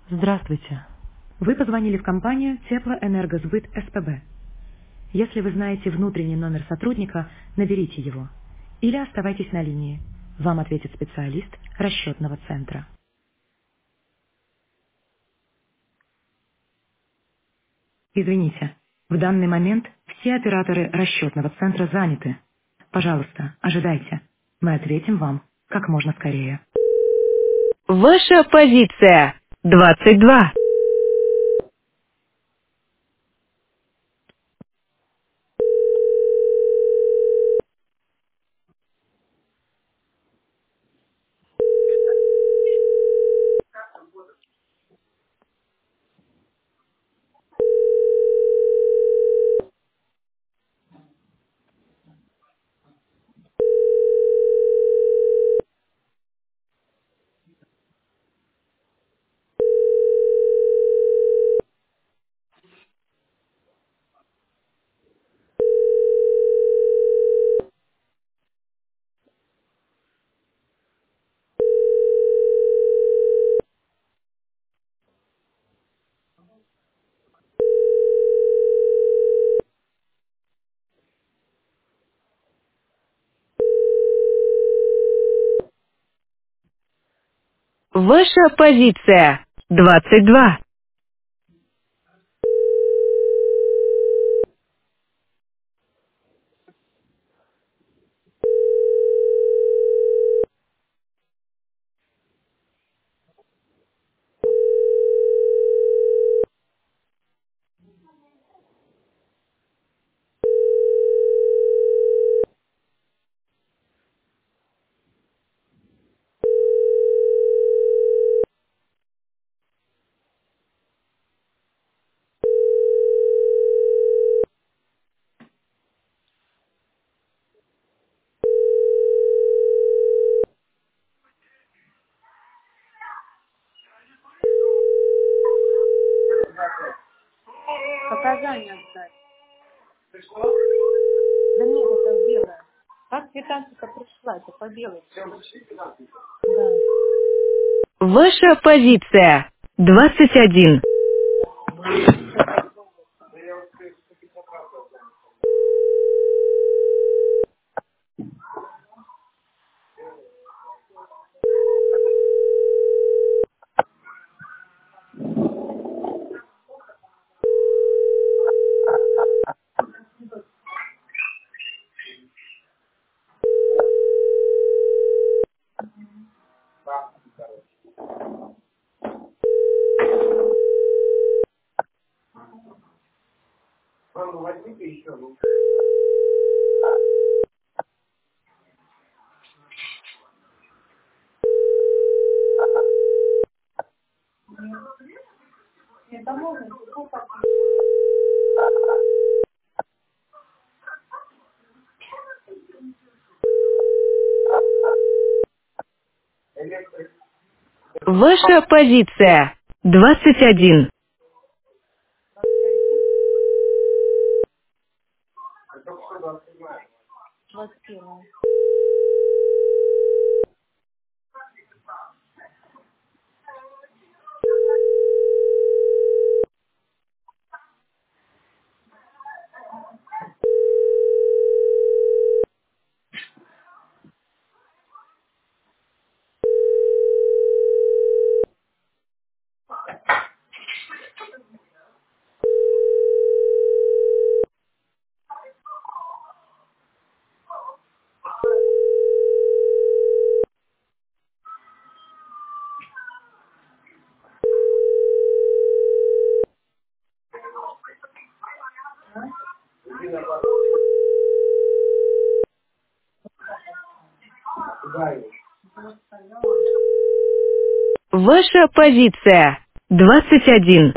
Здравствуйте. Вы позвонили в компанию Теплоэнергосбыт СПБ. Если вы знаете внутренний номер сотрудника, наберите его. Или оставайтесь на линии. Вам ответит специалист расчетного центра. Извините, в данный момент все операторы расчетного центра заняты. Пожалуйста, ожидайте. Мы ответим вам как можно скорее. Ваша позиция 22. Ваша позиция 22. Показания отдать. Да нет, это белое. Как квитанция пришла, это по белой. Да. Ваша позиция 21. Это можно? Ваша позиция 21. 21. Ваша позиция 21.